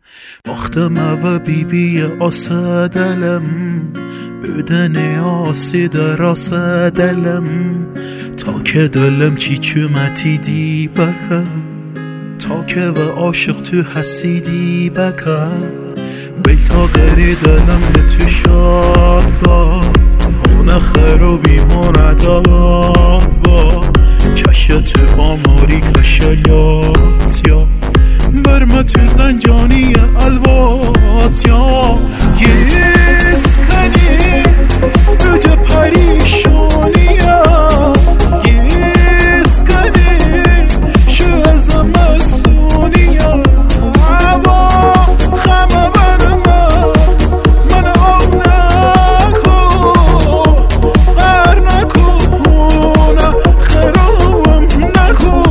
باختم و بیبی آسه دلم بدن آسی در آسه دلم تا که دلم چی چومتی دی بکه تا که و عاشق تو حسیدی بکه بیل تا گری دلم به تو شاد با اون خرابی مرداد با چش تو آماری کشلیات یا برم تو زنجانی الوات یا یس کنی بجه پریشونی یا یس کنی شو از مسونی یا عبا خمه برم من آب نکو غر نکو خرابم نکو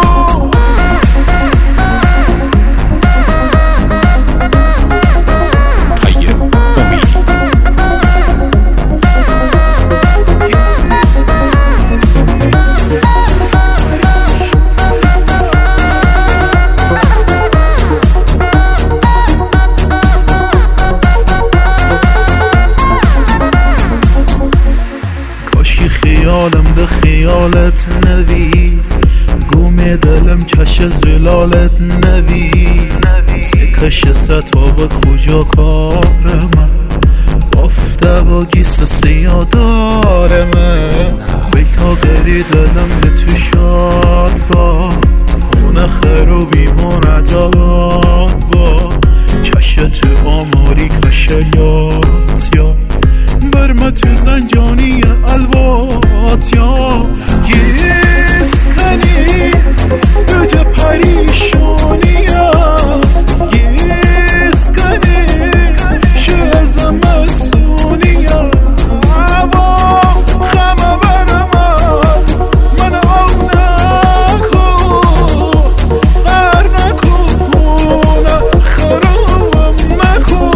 خیالم به خیالت نوی گوم دلم چش زلالت نوی سکش ستاب کجا کار من بافته و گیس سیادار من بیل تا گری دلم به تو شاد با اون خرابی مرداد با چش تو آماری کشلیات یا برم تو زنجانی الوات یا یس کنی بجه پریشونی یا یس کنی شو از مسونی یا عبا خمه برم من آب نکو غر نکو خرابم نکو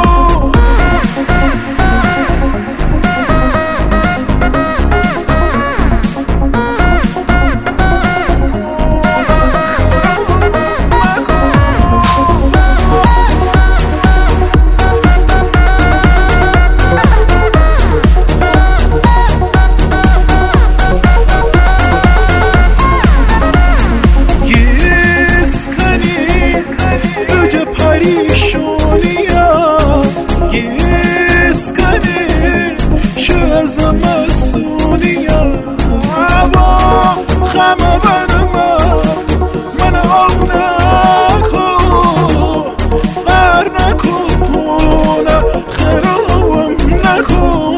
پریشونیا یس کنی شو از مسونیا عبا خمه برم من آب نکو غر نکو خرابم نکو